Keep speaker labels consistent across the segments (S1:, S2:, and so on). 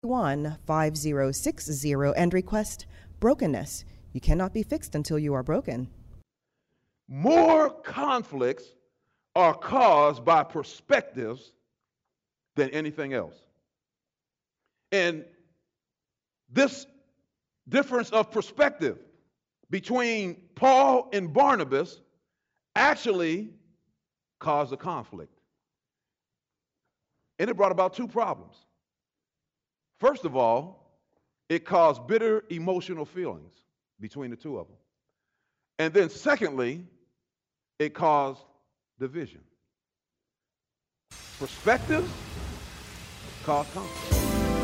S1: 5060 and request brokenness. You cannot be fixed until you are broken.
S2: More conflicts are caused by perspectives than anything else. And this difference of perspective between Paul and Barnabas actually caused a conflict. And it brought about two problems. First of all, it caused bitter emotional feelings between the two of them. And then secondly, it caused division. Perspectives cause conflict.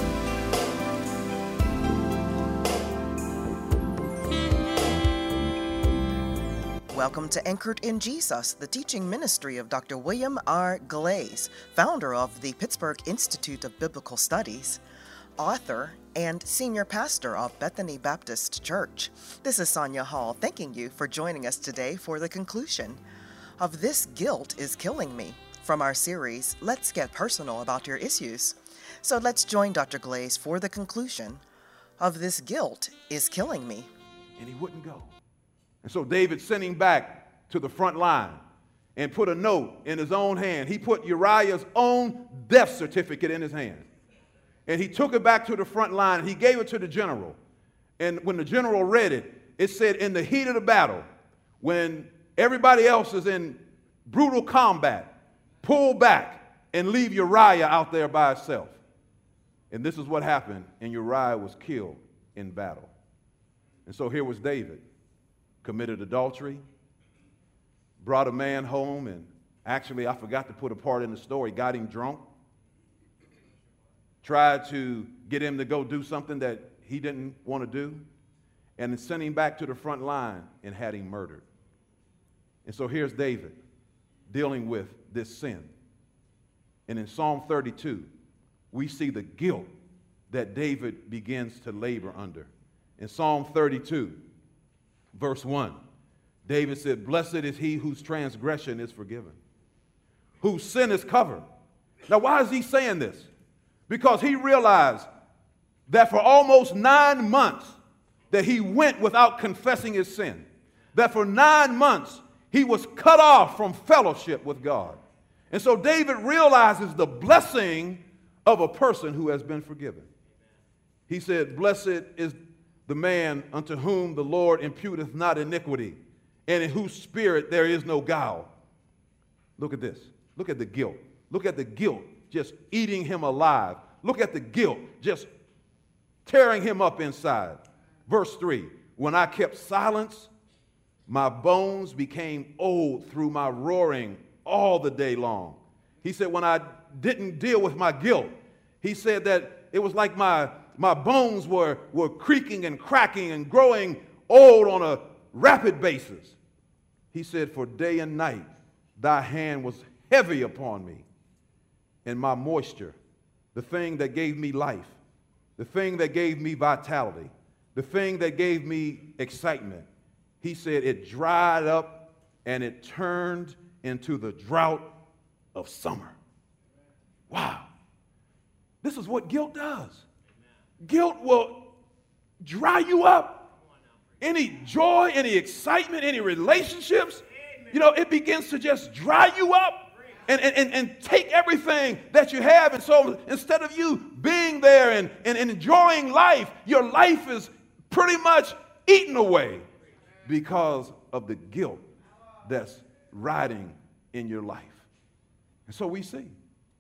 S1: Welcome to Anchored in Jesus, the teaching ministry of Dr. William R. Glaze, founder of the Pittsburgh Institute of Biblical Studies, author, and senior pastor of Bethany Baptist Church. This is Sonia Hall, thanking you for joining us today for the conclusion of This Guilt is Killing Me, from our series, Let's Get Personal About Your Issues. So let's join Dr. Glaze for the conclusion of This Guilt is Killing Me.
S2: And he wouldn't go. And so David sent him back to the front line and put a note in his own hand. He put Uriah's own death certificate in his hand. And he took it back to the front line, and he gave it to the general. And when the general read it, it said, in the heat of the battle, when everybody else is in brutal combat, pull back and leave Uriah out there by himself. And this is what happened, and Uriah was killed in battle. And so here was David, committed adultery, brought a man home, and actually, I forgot to put a part in the story, got him drunk, tried to get him to go do something that he didn't want to do, and then sent him back to the front line and had him murdered. And so here's David dealing with this sin. And in Psalm 32, we see the guilt that David begins to labor under. In Psalm 32, verse 1, David said, blessed is he whose transgression is forgiven, whose sin is covered. Now, why is he saying this? Because he realized that for almost 9 months that he went without confessing his sin, that for 9 months he was cut off from fellowship with God. And so David realizes the blessing of a person who has been forgiven. He said, blessed is the man unto whom the Lord imputeth not iniquity, and in whose spirit there is no guile. Look at this. Look at the guilt. Look at the guilt just eating him alive. Look at the guilt just tearing him up inside. Verse 3, when I kept silence, my bones became old through my roaring all the day long. He said, when I didn't deal with my guilt, he said that it was like my bones were creaking and cracking and growing old on a rapid basis. He said, for day and night thy hand was heavy upon me, and my moisture, the thing that gave me life, the thing that gave me vitality, the thing that gave me excitement, he said it dried up and it turned into the drought of summer. Wow. This is what guilt does. Guilt will dry you up. Any joy, any excitement, any relationships, it begins to just dry you up and take everything that you have. And so instead of you being there and enjoying life, your life is pretty much eaten away because of the guilt that's riding in your life. And so we see.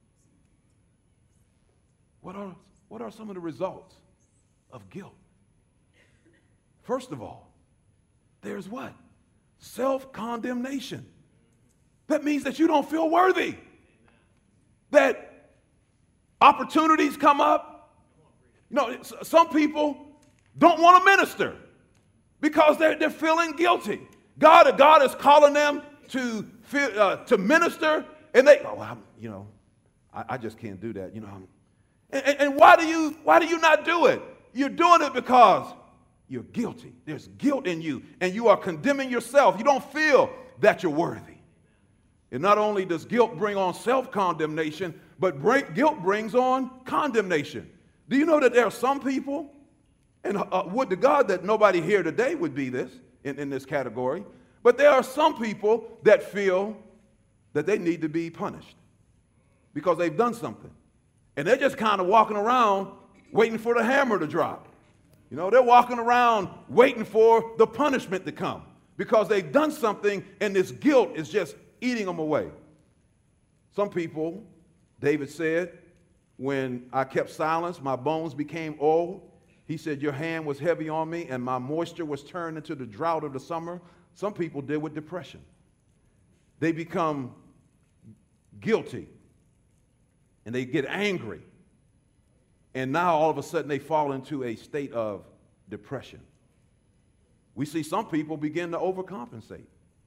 S2: What are some of the results of guilt? First of all, there's what? Self-condemnation. That means that you don't feel worthy. That opportunities come up. Some people don't want to minister because they're feeling guilty. God is calling them to minister, and they, I just can't do that. And why do you not do it? You're doing it because you're guilty. There's guilt in you, and you are condemning yourself. You don't feel that you're worthy. And not only does guilt bring on self-condemnation, but guilt brings on condemnation. Do you know that there are some people, and would to God that nobody here today would be this, in this category, but there are some people that feel that they need to be punished because they've done something. And they're just kind of walking around waiting for the hammer to drop. You know, they're walking around waiting for the punishment to come because they've done something and this guilt is just eating them away. Some people, David said, when I kept silence, my bones became old. He said, your hand was heavy on me and my moisture was turned into the drought of the summer. Some people deal with depression. They become guilty and they get angry. And now all of a sudden they fall into a state of depression. We see some people begin to overcompensate.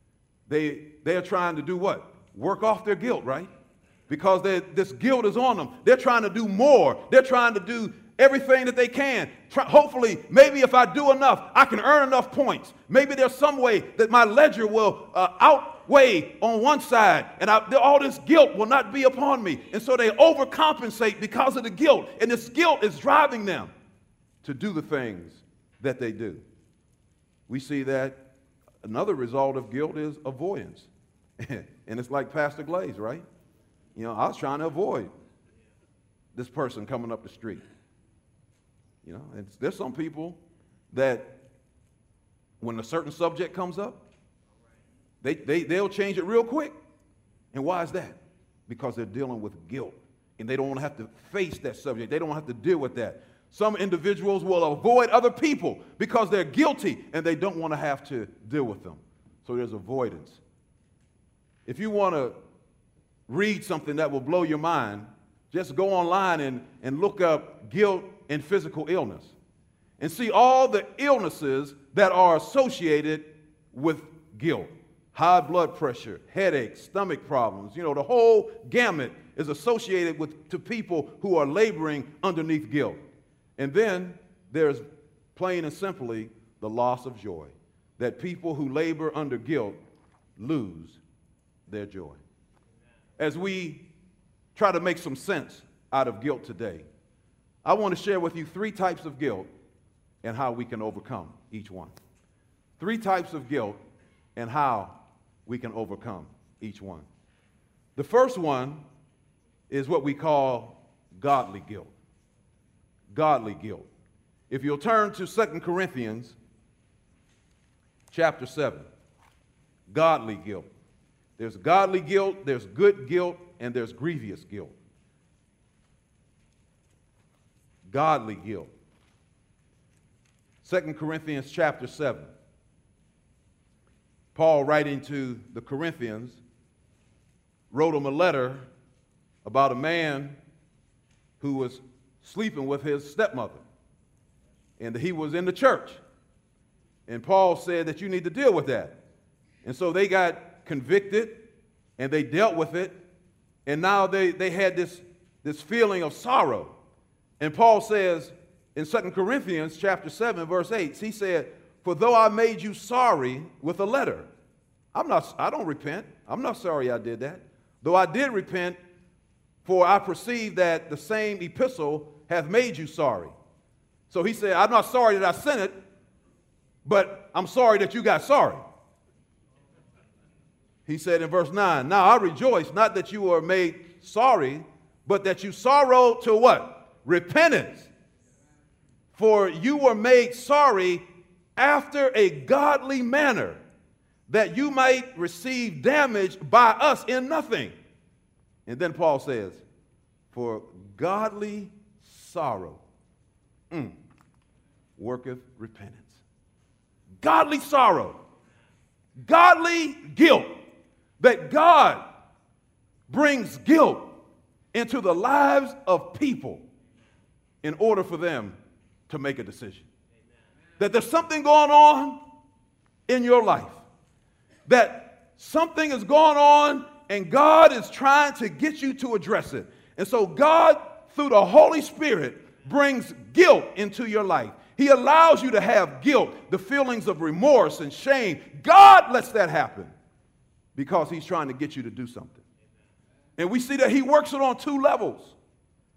S2: They are trying to do what? Work off their guilt, right? Because this guilt is on them. They're trying to do more. They're trying to do everything that they can. Hopefully, maybe if I do enough, I can earn enough points. Maybe there's some way that my ledger will outweigh on one side, and all this guilt will not be upon me. And so they overcompensate because of the guilt. And this guilt is driving them to do the things that they do. We see that another result of guilt is avoidance. And it's like Pastor Glaze, right? You know, I was trying to avoid this person coming up the street. You know, and there's some people that when a certain subject comes up, they'll change it real quick. And why is that? Because they're dealing with guilt. And they don't want to have to face that subject. They don't have to deal with that. Some individuals will avoid other people because they're guilty and they don't want to have to deal with them. So there's avoidance. If you want to read something that will blow your mind, just go online and look up guilt and physical illness and see all the illnesses that are associated with guilt. High blood pressure, headaches, stomach problems, you know, the whole gamut is associated to people who are laboring underneath guilt. And then there's plain and simply the loss of joy, that people who labor under guilt lose their joy. As we try to make some sense out of guilt today, I want to share with you 3 types of guilt and how we can overcome each one. 3 types of guilt and how we can overcome each one. The first one is what we call godly guilt. Godly guilt. If you'll turn to 2 Corinthians chapter 7, godly guilt. There's godly guilt, there's good guilt, and there's grievous guilt. Godly guilt. 2 Corinthians chapter 7. Paul, writing to the Corinthians, wrote them a letter about a man who was sleeping with his stepmother. And he was in the church. And Paul said that you need to deal with that. And so they got convicted and they dealt with it. And now they had this feeling of sorrow. And Paul says in 2 Corinthians chapter 7, verse 8, he said, for though I made you sorry with a letter, I don't repent. I'm not sorry I did that. Though I did repent, for I perceive that the same epistle hath made you sorry. So he said, I'm not sorry that I sent it, but I'm sorry that you got sorry. He said in verse 9, now I rejoice, not that you were made sorry, but that you sorrowed to what? Repentance. For you were made sorry after a godly manner, that you might receive damage by us in nothing. And then Paul says, for godly sorrow worketh repentance. Godly sorrow, godly guilt, that God brings guilt into the lives of people in order for them to make a decision. That there's something going on in your life, that something is going on and God is trying to get you to address it. And so God, through the Holy Spirit, brings guilt into your life. He allows you to have guilt, the feelings of remorse and shame. God lets that happen because he's trying to get you to do something. And we see that he works it on 2 levels.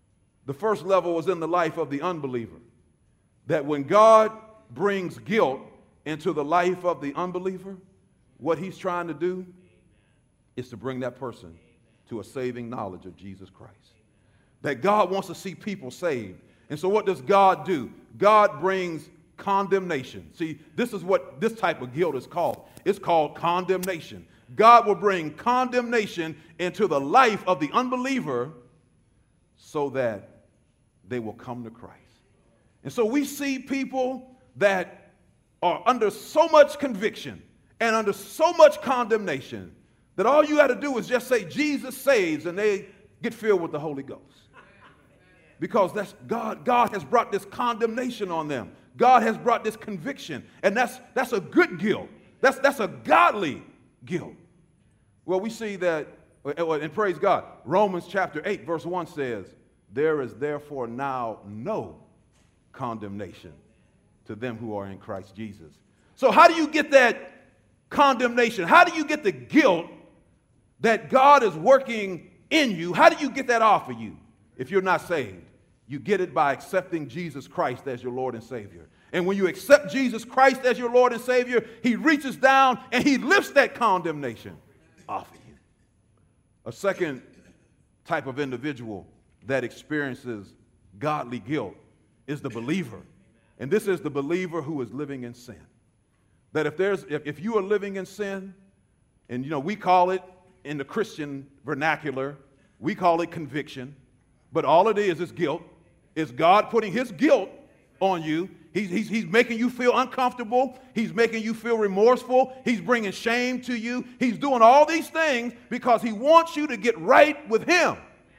S2: The first level was in the life of the unbeliever. That when God brings guilt into the life of the unbeliever, what he's trying to do is to bring that person to a saving knowledge of Jesus Christ. That God wants to see people saved. And so what does God do? God brings condemnation. See, this is what this type of guilt is called. It's called condemnation. God will bring condemnation into the life of the unbeliever so that they will come to Christ. And so we see people that are under so much conviction and under so much condemnation that all you got to do is just say, Jesus saves, and they get filled with the Holy Ghost. Because that's God has brought this condemnation on them. God has brought this conviction, and that's a good guilt. That's a godly guilt. Well, we see that, and praise God, Romans chapter 8, verse 1 says, there is therefore now no condemnation to them who are in Christ Jesus. So how do you get that condemnation? How do you get the guilt that God is working in you? How do you get that off of you if you're not saved? You get it by accepting Jesus Christ as your Lord and Savior. And when you accept Jesus Christ as your Lord and Savior, he reaches down and he lifts that condemnation off of you. A second type of individual that experiences godly guilt is the believer. And this is the believer who is living in sin. That if you are living in sin, and we call it in the Christian vernacular, we call it conviction, but all it is guilt. It's God putting his guilt on you. He's making you feel uncomfortable. He's making you feel remorseful. He's bringing shame to you. He's doing all these things because he wants you to get right with him.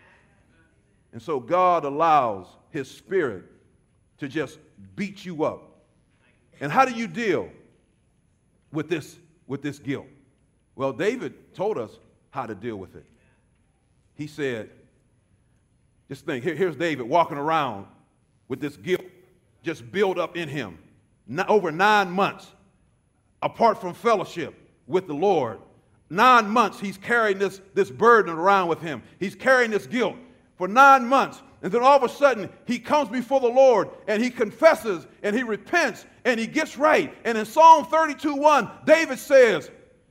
S2: And so God allows his Spirit to just beat you up. And how do you deal with this guilt? Well, David told us how to deal with it. He said, just think, here's David walking around with this guilt just built up in him. Over 9 months, apart from fellowship with the Lord. 9 months he's carrying this burden around with him. He's carrying this guilt for 9 months. And then all of a sudden, he comes before the Lord and he confesses and he repents and he gets right. And in Psalm 32:1, David says,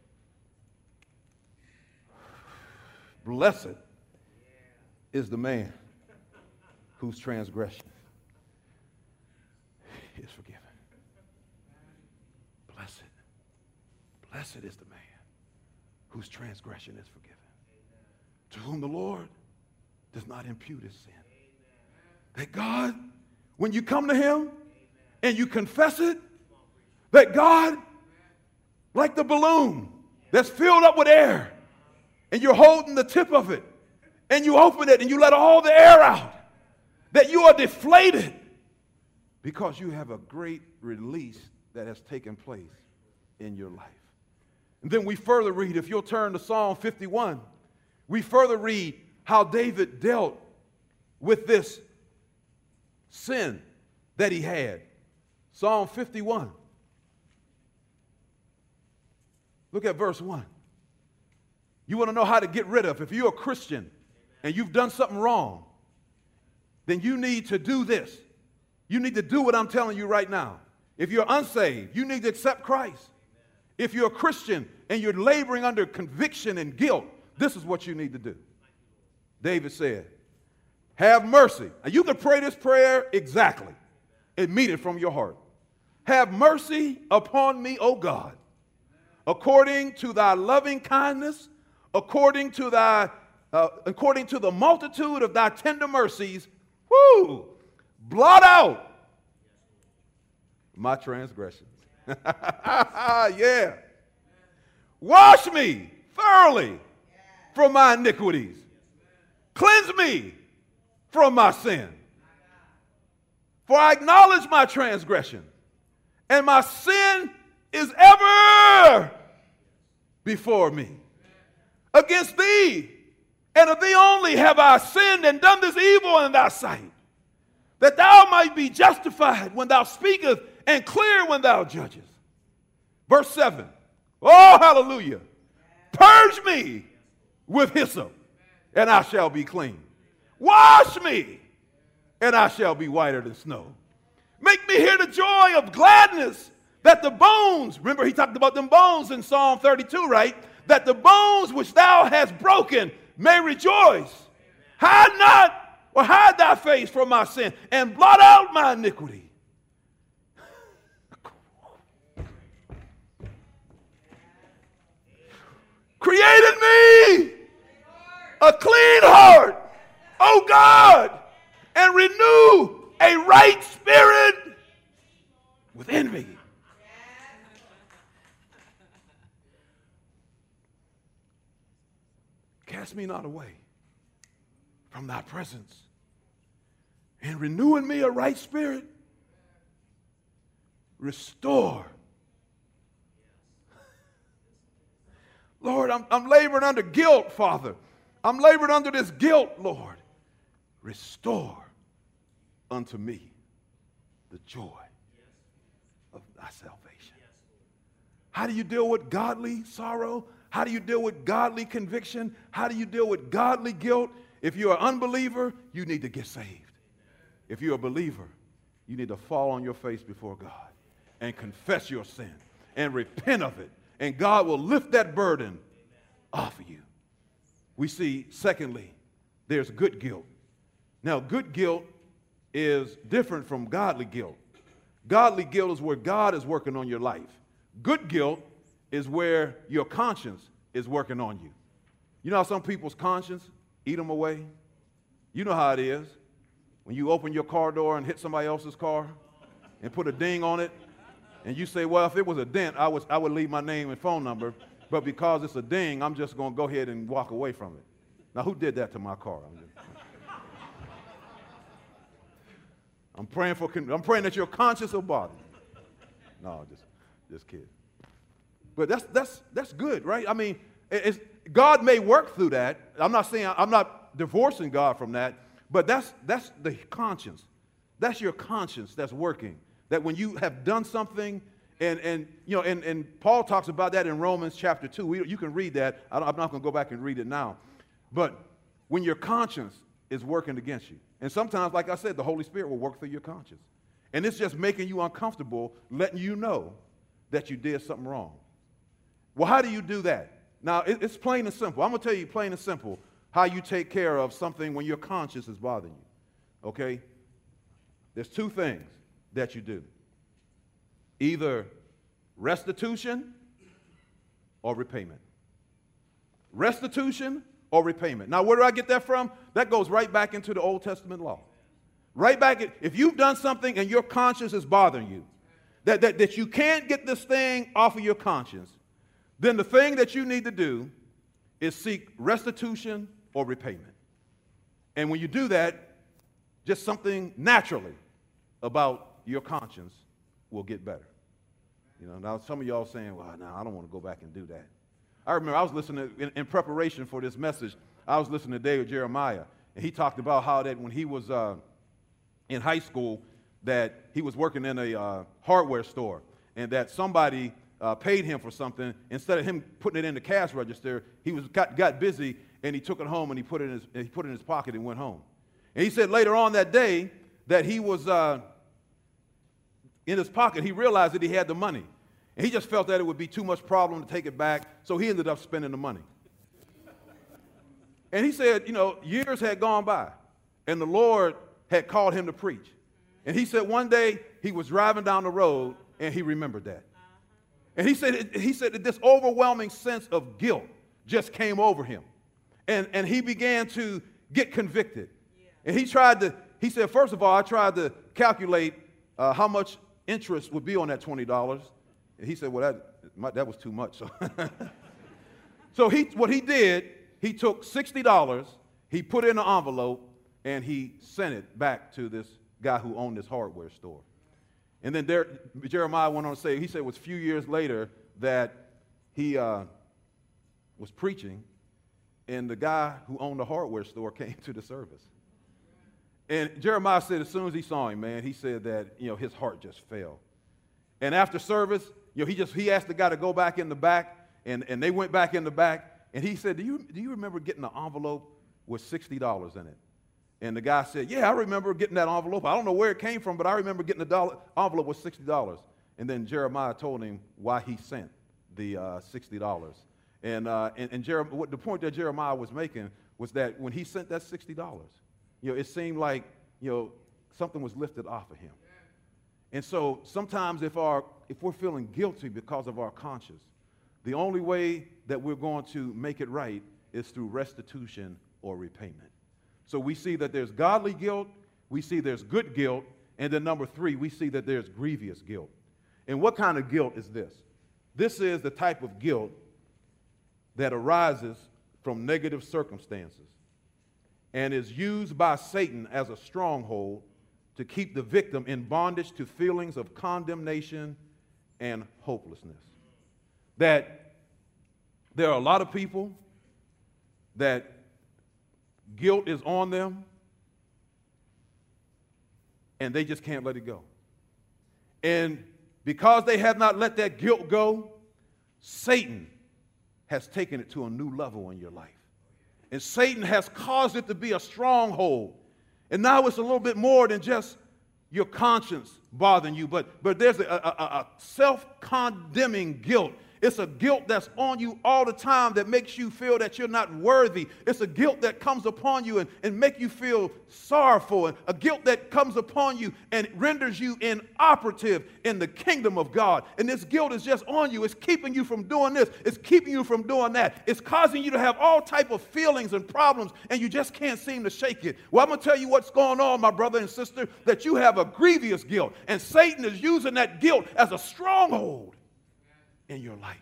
S2: blessed is the man whose transgression is forgiven. Blessed is the man whose transgression is forgiven. To whom the Lord does not impute his sin. That God, when you come to him and you confess it, that God, like the balloon that's filled up with air, and you're holding the tip of it, and you open it and you let all the air out, that you are deflated because you have a great release that has taken place in your life. And then we further read, if you'll turn to Psalm 51, we further read how David dealt with this sin that he had. Psalm 51. Look at verse 1. You want to know how to get rid of, if you're a Christian and you've done something wrong, then you need to do this. You need to do what I'm telling you right now. If you're unsaved, you need to accept Christ. If you're a Christian and you're laboring under conviction and guilt, this is what you need to do. David said, have mercy. And you can pray this prayer exactly and mean it from your heart. Have mercy upon me, O God, according to thy loving kindness, according to the multitude of thy tender mercies, blot out my transgressions. Yeah. Wash me thoroughly from my iniquities. Cleanse me from my sin. For I acknowledge my transgression, and my sin is ever before me. Against thee, and of thee only have I sinned and done this evil in thy sight, that thou might be justified when thou speakest and clear when thou judgest. Verse 7. Oh, hallelujah. Purge me with hyssop, and I shall be clean. Wash me, and I shall be whiter than snow. Make me hear the joy of gladness, that the bones, remember he talked about them bones in Psalm 32, right? That the bones which thou hast broken may rejoice. Hide not or hide thy face from my sin, and blot out my iniquity. Create in me a clean heart, O God, and renew a right spirit within me. Cast me not away from thy presence, and renew in me a right spirit. Restore. Lord, I'm laboring under guilt, Father. I'm laboring under this guilt, Lord. Restore unto me the joy of thy salvation. How do you deal with godly sorrow? How do you deal with godly conviction? How do you deal with godly guilt? If you're an unbeliever, you need to get saved. If you're a believer, you need to fall on your face before God and confess your sin and repent of it. And God will lift that burden off of you. We see, secondly, there's good guilt. Now, good guilt is different from godly guilt. Godly guilt is where God is working on your life. Good guilt is where your conscience is working on you. You know how some people's conscience eat them away? You know how it is. When you open your car door and hit somebody else's car and put a ding on it, and you say, well, if it was a dent, I would leave my name and phone number, but because it's a ding, I'm just going to go ahead and walk away from it. Now, who did that to my car? I'm praying that your conscience will bother you. No, just kidding. But that's good, right? I mean, God may work through that. I'm not divorcing God from that, but that's the conscience. That's your conscience that's working. That when you have done something, and Paul talks about that in Romans chapter 2. You can read that. I'm not going to go back and read it now. But when your conscience is working against you, and sometimes, like I said, the Holy Spirit will work through your conscience. And it's just making you uncomfortable, letting you know that you did something wrong. Well, how do you do that? Now, it's plain and simple. I'm going to tell you plain and simple how you take care of something when your conscience is bothering you. Okay? There's two things that you do. Either restitution or repayment. Restitution or repayment. Now, where do I get that from? That goes right back into the Old Testament law. Right back, if you've done something and your conscience is bothering you, that you can't get this thing off of your conscience, then the thing that you need to do is seek restitution or repayment. And when you do that, just something naturally about your conscience will get better. You know, now some of y'all saying, well, no, I don't want to go back and do that. I remember I was listening in preparation for this message, I was listening to David Jeremiah, and he talked about how that when he was in high school, that he was working in a hardware store, and that somebody paid him for something. Instead of him putting it in the cash register, he got busy, and he took it home and he put it in his pocket and went home. And he said later on that day that he was in his pocket, he realized that he had the money. And he just felt that it would be too much problem to take it back, so he ended up spending the money. And he said, you know, years had gone by, and the Lord had called him to preach. And he said one day he was driving down the road, and he remembered that. And he said that this overwhelming sense of guilt just came over him. And he began to get convicted. And he said, first of all, I tried to calculate how much interest would be on that $20. And he said, well, that was too much. So what he did, he took $60, he put it in an envelope, and he sent it back to this guy who owned this hardware store. And then Jeremiah went on to say, he said it was a few years later that he was preaching, and the guy who owned the hardware store came to the service. And Jeremiah said as soon as he saw him, man, he said that, you know, his heart just fell. And after service, you know, he asked the guy to go back in the back, and they went back in the back, and he said, do you remember getting an envelope with $60 in it? And the guy said, yeah, I remember getting that envelope. I don't know where it came from, but I remember getting the envelope with $60. And then Jeremiah told him why he sent the $60. And the point that Jeremiah was making was that when he sent that $60, it seemed like, something was lifted off of him. And so sometimes if we're feeling guilty because of our conscience, the only way that we're going to make it right is through restitution or repayment. So we see that there's godly guilt, we see there's good guilt, and then number 3, we see that there's grievous guilt. And what kind of guilt is this? This is the type of guilt that arises from negative circumstances and is used by Satan as a stronghold to keep the victim in bondage to feelings of condemnation and hopelessness. That there are a lot of people that guilt is on them and they just can't let it go. And because they have not let that guilt go, Satan has taken it to a new level in your life. And Satan has caused it to be a stronghold. And now it's a little bit more than just your conscience bothering you, but there's a self-condemning guilt. It's a guilt that's on you all the time that makes you feel that you're not worthy. It's a guilt that comes upon you and make you feel sorrowful, and a guilt that comes upon you and renders you inoperative in the kingdom of God. And this guilt is just on you. It's keeping you from doing this. It's keeping you from doing that. It's causing you to have all type of feelings and problems, and you just can't seem to shake it. Well, I'm going to tell you what's going on, my brother and sister, that you have a grievous guilt, and Satan is using that guilt as a stronghold in your life.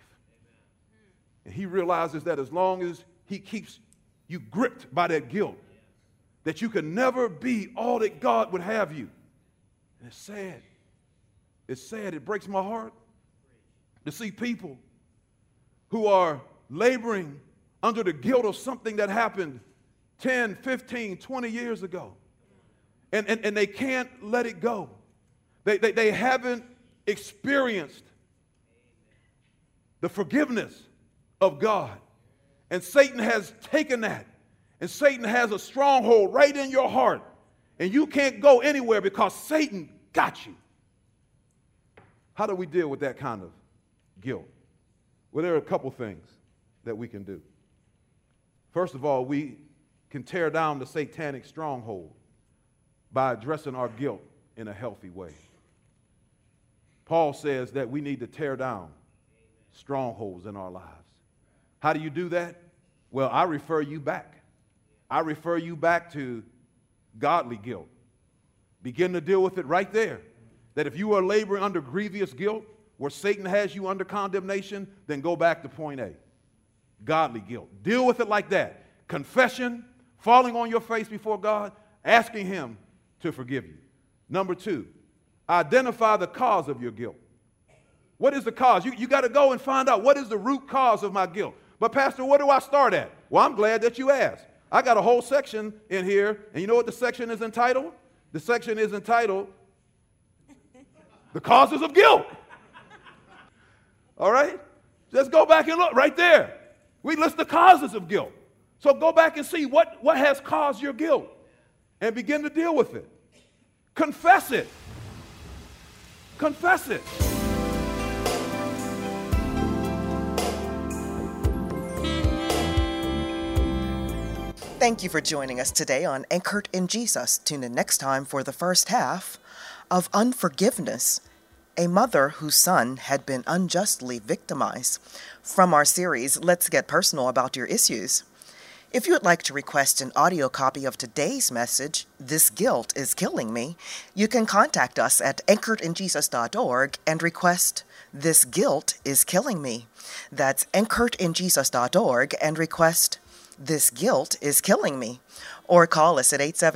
S2: And he realizes that as long as he keeps you gripped by that guilt, that you can never be all that God would have you. And it's sad. It's sad. It breaks my heart to see people who are laboring under the guilt of something that happened 10, 15, 20 years ago. And they can't let it go. They haven't experienced the forgiveness of God. And Satan has taken that. And Satan has a stronghold right in your heart. And you can't go anywhere because Satan got you. How do we deal with that kind of guilt? Well, there are a couple things that we can do. First of all, we can tear down the satanic stronghold by addressing our guilt in a healthy way. Paul says that we need to tear down strongholds in our lives. How do you do that? Well, I refer you back. I refer you back to godly guilt. Begin to deal with it right there. That if you are laboring under grievous guilt, where Satan has you under condemnation, then go back to point A. Godly guilt. Deal with it like that. Confession, falling on your face before God, asking him to forgive you. Number 2, identify the cause of your guilt. What is the cause? You got to go and find out what is the root cause of my guilt. But Pastor, where do I start at? Well, I'm glad that you asked. I got a whole section in here, and you know what the section is entitled? The section is entitled, The Causes of Guilt. All right? Just go back and look right there. We list the causes of guilt. So go back and see what has caused your guilt and begin to deal with it. Confess it. Confess it.
S1: Thank you for joining us today on Anchored in Jesus. Tune in next time for the first half of Unforgiveness, a mother whose son had been unjustly victimized. From our series, Let's Get Personal About Your Issues. If you would like to request an audio copy of today's message, This Guilt is Killing Me, you can contact us at anchoredinjesus.org and request This Guilt is Killing Me. That's anchoredinjesus.org and request This Guilt is Killing Me. Or call us at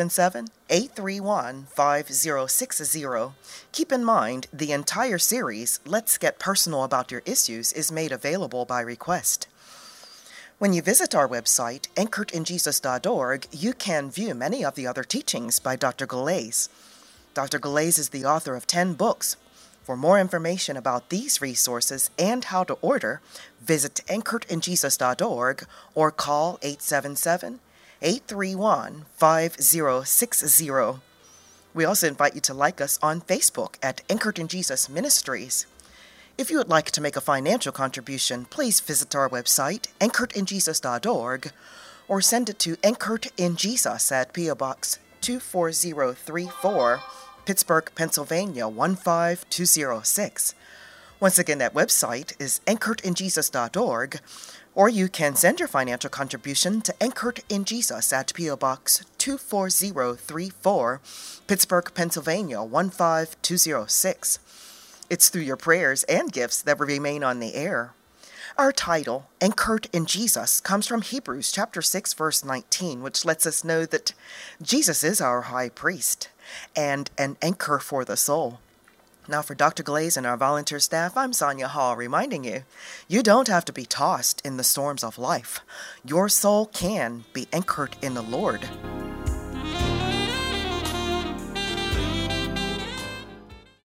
S1: 877-831-5060. Keep in mind, the entire series, Let's Get Personal About Your Issues, is made available by request. When you visit our website, anchoredinjesus.org, you can view many of the other teachings by Dr. Galais. Dr. Galais is the author of 10 books. For more information about these resources and how to order, visit anchoredinjesus.org or call 831-5060. We also invite you to like us on Facebook at Anchored in Jesus Ministries. If you would like to make a financial contribution, please visit our website, anchoredinjesus.org, or send it to Anchored in Jesus at P.O. Box 24034, Pittsburgh, Pennsylvania 15206. Once again, that website is anchoredinjesus.org, or you can send your financial contribution to Anchored in Jesus at P.O. Box 24034, Pittsburgh, Pennsylvania 15206. It's through your prayers and gifts that will remain on the air. Our title, Anchored in Jesus, comes from Hebrews chapter 6, verse 19, which lets us know that Jesus is our high priest and an anchor for the soul. Now for Dr. Glaze and our volunteer staff, I'm Sonia Hall, reminding you, you don't have to be tossed in the storms of life. Your soul can be anchored in the Lord.